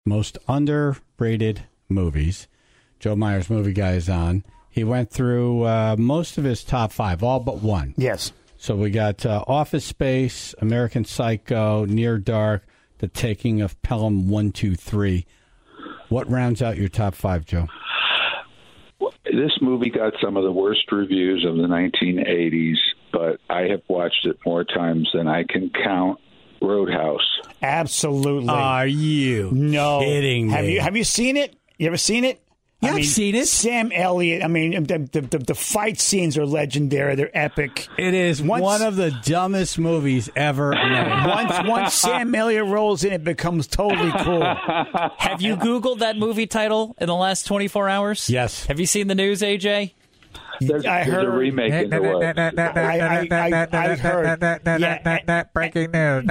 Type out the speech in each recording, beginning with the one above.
most underrated movies. Joe Myers, Movie Guy, is on. He went through most of his top 5, all but one. Yes. So we got Office Space, American Psycho, Near Dark, The Taking of Pelham 1, 2, 3. What rounds out your top 5, Joe? This movie got some of the worst reviews of the 1980s, but I have watched it more times than I can count. Roadhouse. Absolutely. Are you kidding me? Have you seen it? You ever seen it? Yeah, I've seen it. Sam Elliott. I mean, the fight scenes are legendary. They're epic. It is one of the dumbest movies ever made. Once Sam Elliott rolls in, it becomes totally cool. Have you Googled that movie title in the last 24 hours? Yes. Have you seen the news, AJ? There's a remake in the works. I heard. Yeah. Breaking news.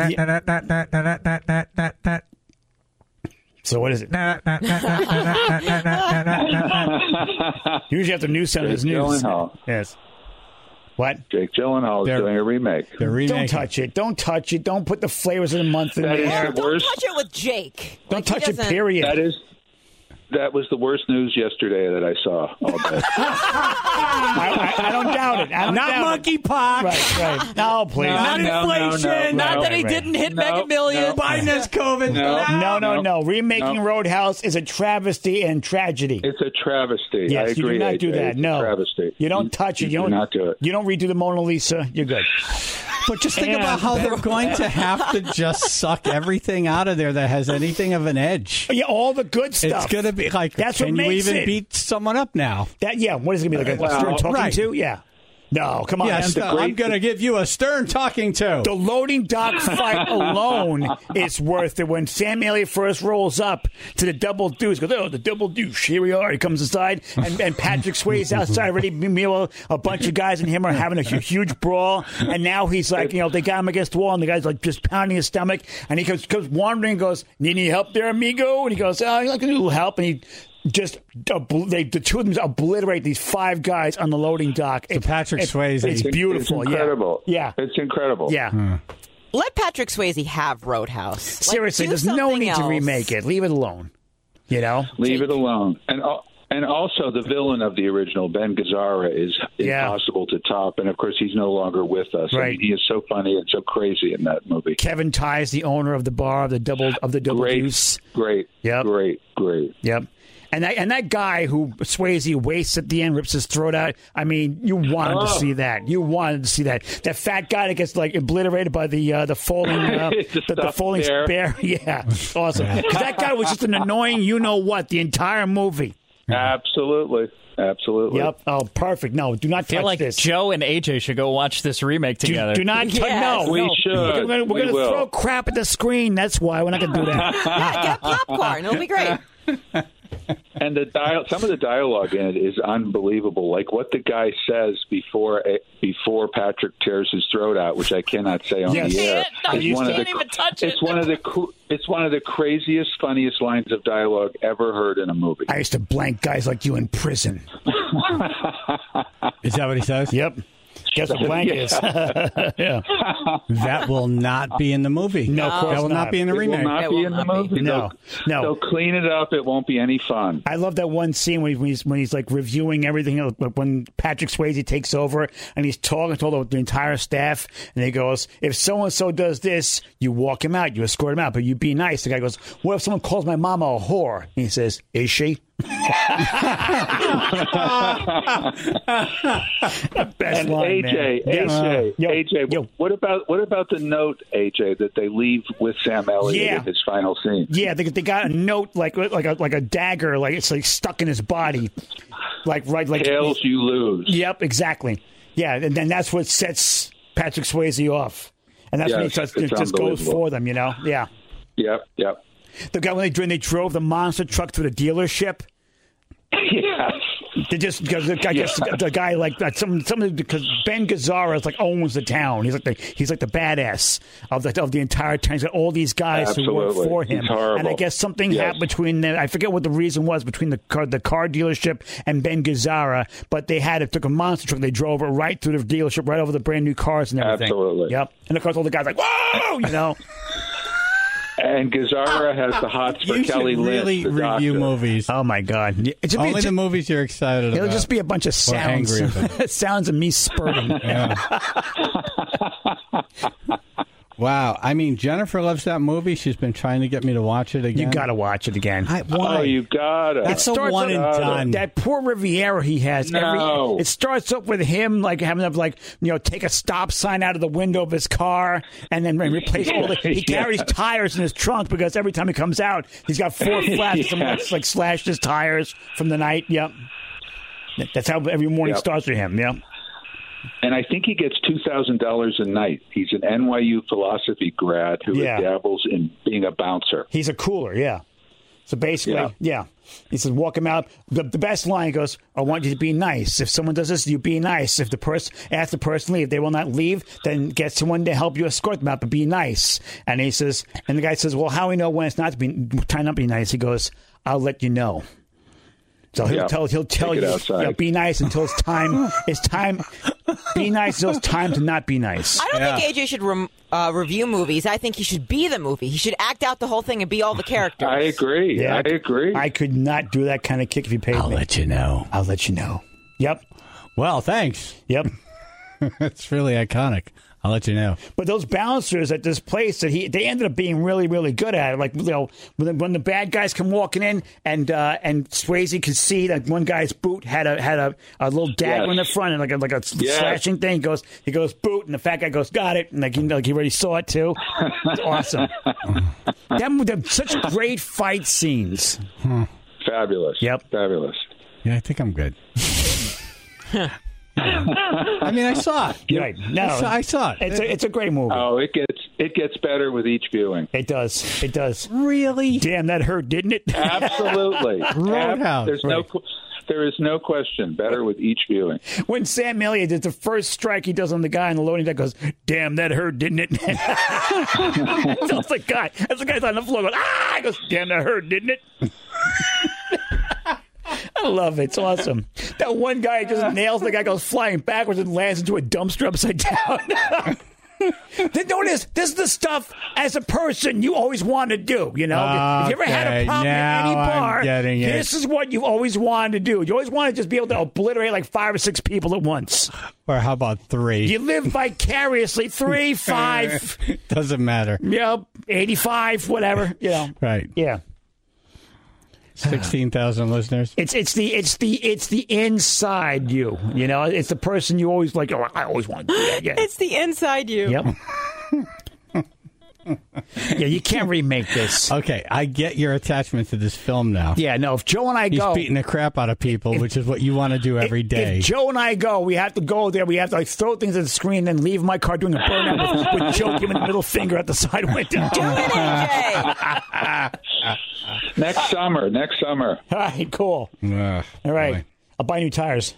So what is it? Usually after news center is news. Gyllenhaal. Yes. What? Jake Gyllenhaal is doing a remake. Don't touch it. Don't touch it. Don't put the flavors of the month in there. Don't touch it with Jake. Don't touch it, period. That was the worst news yesterday that I saw all day. I don't doubt it. Not monkeypox. Right. No, please. Not inflation. Not that he didn't hit Mega Millions. Biden has COVID. No. Remaking Roadhouse is a travesty and tragedy. It's a travesty. Yes, I agree. you do not do that. It's a No. travesty. You don't touch it. You do not do it. You don't redo the Mona Lisa. You're good. But just think about how they're going to have to just suck everything out of there that has anything of an edge. Yeah, all the good stuff. It's going to be like, that's can what you makes even it. beat someone up now? What is it going to be, like a Stern talking to? Yeah. No, come on. Yeah, I'm going to give you a Stern talking to. The loading dock fight alone is worth it. When Sam Elliott first rolls up to the double deuce, goes, the double deuce, here we are. He comes inside, and Patrick Swayze outside already. Meanwhile, a bunch of guys and him are having a huge brawl, and now he's like, they got him against the wall, and the guy's like just pounding his stomach, and he comes wandering and goes, need any help there, amigo? And he goes, I'd like a little help, and he the two of them obliterate these 5 guys on the loading dock. Patrick Swayze. It's beautiful. It's incredible. Yeah. It's incredible. Yeah. Let Patrick Swayze have Roadhouse. Seriously, there's no need to remake it. Leave it alone. Leave it alone. And also, the villain of the original, Ben Gazzara, is impossible to top. And of course, he's no longer with us. Right. I mean, he is so funny and so crazy in that movie. Kevin Tighe, the owner of the bar of the double deuce. Great. Yep. Great. Yep. And that guy who Swayze wastes at the end, rips his throat out. I mean, you wanted to see that. You wanted to see that. That fat guy that gets like obliterated by the falling the falling bear. Yeah, awesome. Because that guy was just an annoying what the entire movie. Absolutely. Yep. Oh, perfect. No, do not touch this. I feel like Joe and AJ should go watch this remake together. Do not touch. No, we should. We're going to throw crap at the screen. That's why we're not going to do that. Yeah, get popcorn. It'll be great. And some of the dialogue in it is unbelievable. Like what the guy says before Patrick tears his throat out, which I cannot say on the air. You can't even touch it. It's one of the craziest, funniest lines of dialogue ever heard in a movie. I used to blank guys like you in prison. Is that what he says? Yep. Guess what blank is. Yeah. That will not be in the movie. No, of course that will not be in the remake. It will not be in the movie. No. They'll clean it up. It won't be any fun. I love that one scene when he's like reviewing everything. When Patrick Swayze takes over and he's talking to the entire staff, and he goes, "If so and so does this, you walk him out, you escort him out, but you be nice." The guy goes, "What if someone calls my mama a whore?" And he says, "Is she?" Best and line, AJ, what about the note, AJ, that they leave with Sam Elliott in his final scene? Yeah, they got a note like a dagger, like it's like stuck in his body, like tails you lose. Yep, exactly. Yeah, and then that's what sets Patrick Swayze off, and that's when he just goes for them. Yeah. Yep. The guy when they drove the monster truck to the dealership. Yes. They just because I guess the guy like that somebody because Ben Gazzara owns the town. He's like the badass of the entire town. He's got all these guys who work for him. And I guess something happened between them. I forget what the reason was between the car dealership and Ben Gazzara, but took a monster truck. They drove it right through the dealership, right over the brand new cars and everything. Absolutely. Yep. And of course all the guys like whoa, And Gazzara has the hots for You Kelly should really Lynch, the review doctor. movies. Oh my God! It should Only be, the movies you're excited it'll about. just be a bunch of Or angry sounds, about. sounds of me spurting. Yeah. Wow. I mean, Jennifer loves that movie. She's been trying to get me to watch it again. You got to watch it again. Why? Oh, you gotta. It's a starts one and up- done. That poor Riviera he has. No. It starts up with him like having to take a stop sign out of the window of his car and then replace all the. He carries tires in his trunk because every time he comes out, he's got 4 flats. Someone's like slashed his tires from the night. Yep. That's how every morning Yep. starts for him. Yep. And I think he gets $2,000 a night. He's an NYU philosophy grad who Yeah. dabbles in being a bouncer. He's a cooler, yeah. So basically, Yeah. He says, walk him out. The best line goes, I want you to be nice. If someone does this, you be nice. If the person asks the person to leave, they will not leave, then get someone to help you escort them out, but be nice. And he says, and the guy says, well, how do we know when it's not to be time not to be nice? He goes, I'll let you know. So he'll tell Take it you, outside. be nice until it's time. Be nice until it's time to not be nice. I don't think AJ should review movies. I think he should be the movie. He should act out the whole thing and be all the characters. I agree. Yeah. I agree. I could not do that kind of kick if you paid I'll me. let you know. I'll let you know. Yep. Well, thanks. Yep. It's really iconic. I'll let you know. But those bouncers at this place they ended up being really, really good at it. Like when the bad guys come walking in and Swayze could see that one guy's boot had a little dagger in the front and like a slashing thing. He goes boot, and the fat guy goes got it, and he already saw it too. It's awesome. Such great fight scenes. Fabulous. Yep. Fabulous. Yeah, I think I'm good. I mean, I saw it. Right. No, I saw it. It's a great movie. Oh, it gets better with each viewing. It does. It does. Really? Damn, that hurt, didn't it? Absolutely. Roadhouse. There is no question. Better with each viewing. When Sam Elliott did the first strike he does on the guy on the loading deck, goes, "Damn, that hurt, didn't it?" That's the guy. That's the guy's on the floor going, "Ah!" He goes, "Damn, that hurt, didn't it?" I love it. It's awesome. That one guy just nails the guy, goes flying backwards and lands into a dumpster upside down. Notice, this is the stuff as a person you always want to do. You know, if you ever had a problem at any bar, this is what you've always wanted to do. You always want to just be able to obliterate like 5 or 6 people at once. Or how about 3? You live vicariously. 3, 5. Doesn't matter. 85, whatever. Right. Yeah. 16,000 listeners. It's the inside you. You know, it's the person you always like. Oh, I always want to do that. Yeah. It's the inside you. Yep. Yeah, you can't remake this. Okay, I get your attachment to this film now. Yeah, no. If Joe and I He's go, beating the crap out of people, which is what you want to do every day. If Joe and I go, we have to go there. We have to like throw things at the screen, and then leave my car doing a burnout with Joe giving the middle finger at the side window. Do it, AJ. Next summer. All right, cool. Ugh, All right, boy. I'll buy new tires.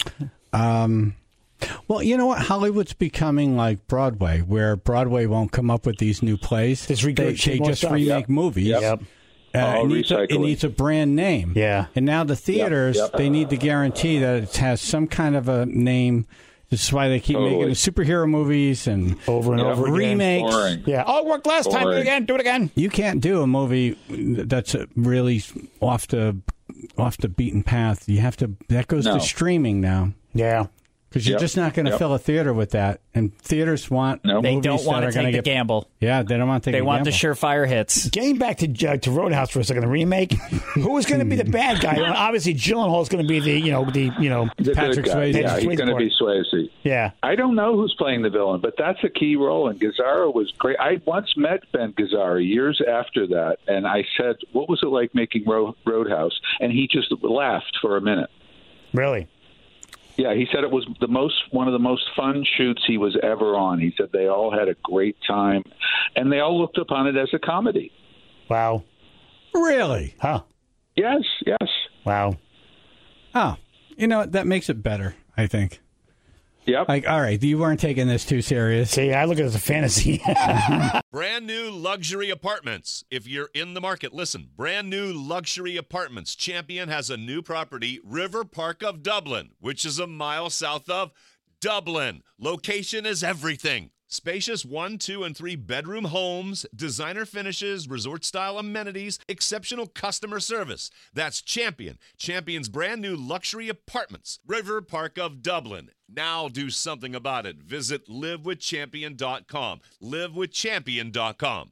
Well, you know what? Hollywood's becoming like Broadway, where Broadway won't come up with these new plays. Just They regurgitate more just stuff. remake movies. Yep. All it recycling. needs a brand name. Yeah. And now the theaters, Yep. they need to guarantee that it has some kind of a name. This is why they keep Totally. making the superhero movies and Over and over again. remakes. Boring. Yeah. Oh, it worked last time. Do it Boring. again. You can't do a movie that's really off the beaten path. You have to. That goes No. to streaming now. Yeah. Because you're Yep. just not going to Yep. fill a theater with that, and theaters want Nope. They movies don't want that to are going take the get. gamble. Yeah, they don't want to take. They a want the gamble. surefire hits. Getting back to Roadhouse for a second, the remake. Who is going to be the bad guy? Well, obviously, Gyllenhaal is going to be the The Patrick good guy. Swayze. Yeah, he's going to be Swayze. yeah. I don't know who's playing the villain, but that's a key role. And Gazzara was great. I once met Ben Gazzara years after that, and I said, "What was it like making Roadhouse?" And he just laughed for a minute. Really. Yeah, he said it was one of the most fun shoots he was ever on. He said they all had a great time, and they all looked upon it as a comedy. Wow. Really? Huh. Yes. Wow. Oh, you know what? That makes it better. I think. Yep. Like, all right, you weren't taking this too serious. See, I look at it as a fantasy. Brand new luxury apartments. If you're in the market, listen. Brand new luxury apartments. Champion has a new property, River Park of Dublin, which is a mile south of Dublin. Location is everything. Spacious 1, 2, and 3 bedroom homes, designer finishes, resort-style amenities, exceptional customer service. That's Champion. Champion's brand new luxury apartments. River Park of Dublin. Now do something about it. Visit livewithchampion.com. livewithchampion.com.